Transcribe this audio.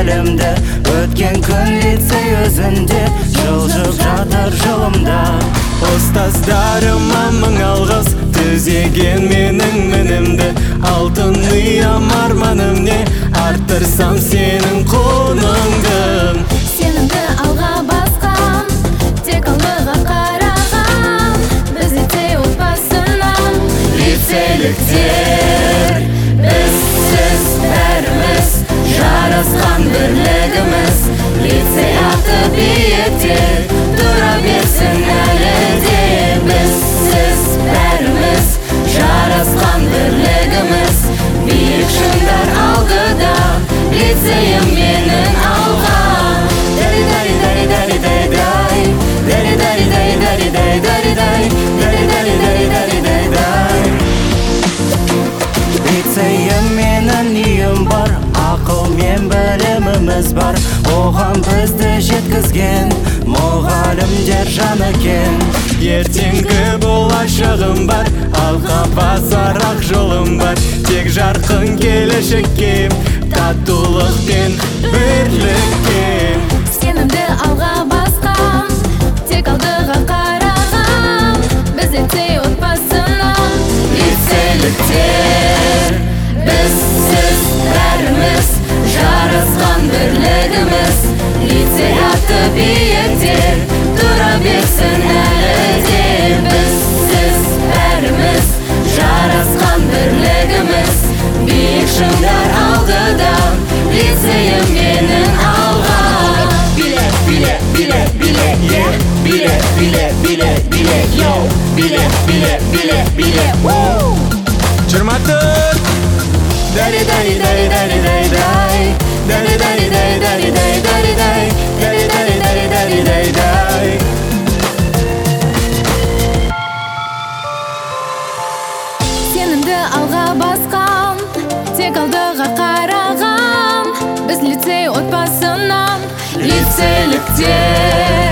бөлімді. Өткен күн лицей өзінде жылжып жатыр жылымда. Ұстаздарыма мың алғыс, түзеген менің мінімді. Алтыным арманым не, арттырсам сенің құныңды. Сенімді алға басқан, тек алдыға қараған. Біз лицей отбасынан Лицейліктер, бізсіз бәріміз, жарасқан бірлігіміз. Лицей аты биікте тұра берсін әлі де. Бізсіз бәріміз, жарасқан бірлігіміз. Биік шыңдар алғыда, лицейім менің алға. Дари-дари-дари-дари-дай-дай, дари-дари-дари-дари-дай-дай, дари-дари-дари-дари-дай-дай. Лицейім менің үйім бар, ақыл мен біліміміз бар. Оған бізді жеткізген мұғалімдер жаны кен. Ертеңгі болашағым бар, алға басар-ақ жолым бар. Тек жарқын келешекке, татулық пен бірлікке. сенімді алға басқан, тек алдыға қараған. Біз лицей отбасынан Лицейліктер, бізсіз бәріміз, жарасқан бірлігіміз. Лицей аты биікте тұра берсін әлі де. Бізсіз бәріміз, жарасқан бірлігіміз. Биік шыңдар алғыда, лицейім менің алға. Биле, биле, биле, биле, yeah. Биле, биле, биле, биле, yo. Биле, биле, биле, биле, woo. 24 Дари-дари-дари-дари-дай-дай, дари-дари-дари-дари-дай-дай, дари-дари-дари-дари-дай-дай. сенімді алға басқан, тек алдыға қараған. Біз лицей отбасынан Лицейліктер,